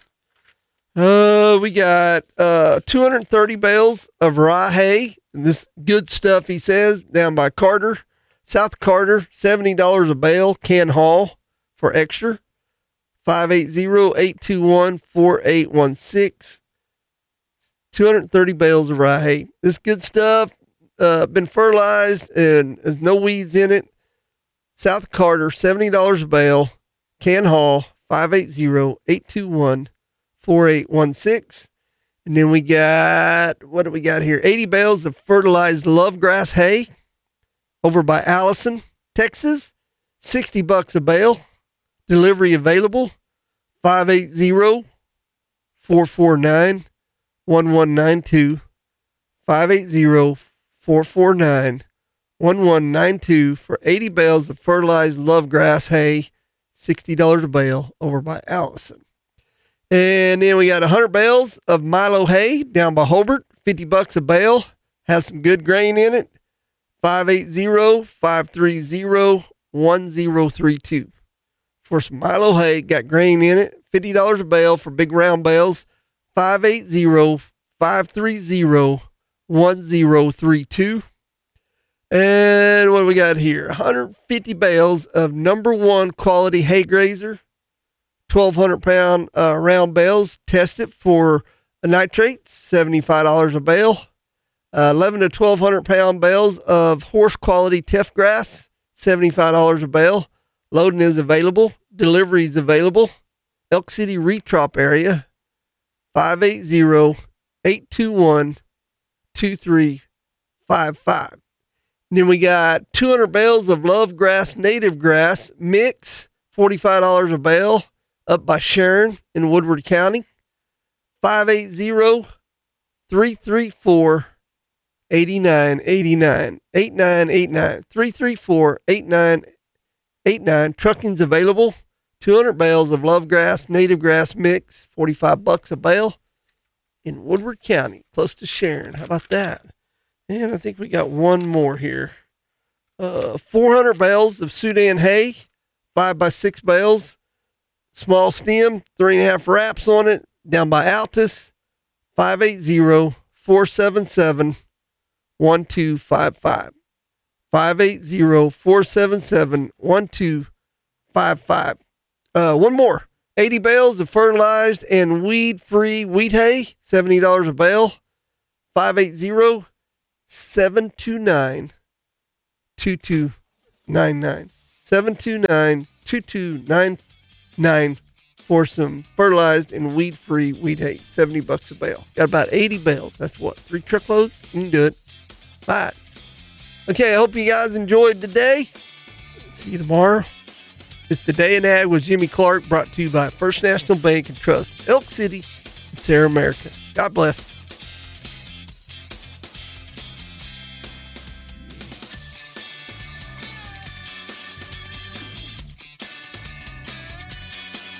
Uh, we got uh, two hundred thirty bales of rye hay. This good stuff, he says, down by Carter. South Carter, seventy dollars a bale, can haul for extra. five eight zero, eight two one, four eight one six. two hundred thirty bales of rye hay. This good stuff, uh, been fertilized and there's no weeds in it. South Carter, seventy dollars a bale, can haul, five eight zero, eight two one, four eight one six. And then we got, what do we got here? eighty bales of fertilized love grass hay over by Allison, Texas. sixty bucks a bale. Delivery available. five eight zero, four four nine, one one nine two. five eight zero, four four nine, one one nine two for eighty bales of fertilized love grass hay. sixty dollars a bale over by Allison. And then we got one hundred bales of Milo hay down by Hobart, fifty bucks a bale. Has some good grain in it. five eight zero, five three zero, one zero three two. For some Milo hay, got grain in it. fifty dollars a bale for big round bales. five eight zero, five three zero, one zero three two. And what do we got here? one hundred fifty bales of number one quality hay grazer. twelve hundred pound uh, round bales tested for nitrates, seventy-five dollars a bale. Uh, eleven to twelve hundred pound bales of horse quality teff grass, seventy-five dollars a bale. Loading is available. Delivery is available. Elk City Retrop area, five eight zero, eight two one, two three five five. And then we got two hundred bales of love grass, native grass mix, forty-five dollars a bale. Up by Sharon in Woodward County, five eight zero, three three four, eight nine eight nine, eight nine eight nine, three three four, eight nine eight nine. Trucking's available. two hundred bales of love grass, native grass mix, forty-five bucks a bale in Woodward County, close to Sharon. How about that? And I think we got one more here. Uh, four hundred bales of Sudan hay, five by six bales. Small stem, three and a half wraps on it, down by Altus, five eight zero, four seven seven, one two five five. five eight zero, four seven seven, one two five five. Uh, one more. eighty bales of fertilized and weed-free wheat hay, seventy dollars a bale. five eight zero, seven two nine, two two nine nine. seven two nine, two two nine nine for some fertilized and weed-free wheat hay, seventy bucks a bale. Got about eighty bales. That's what, three truckloads? You can do it. Bye. Okay, I hope you guys enjoyed today. See you tomorrow. It's Today in Ag with Jimmy Clark, brought to you by First National Bank and Trust, Elk City, and Sarah America. God bless.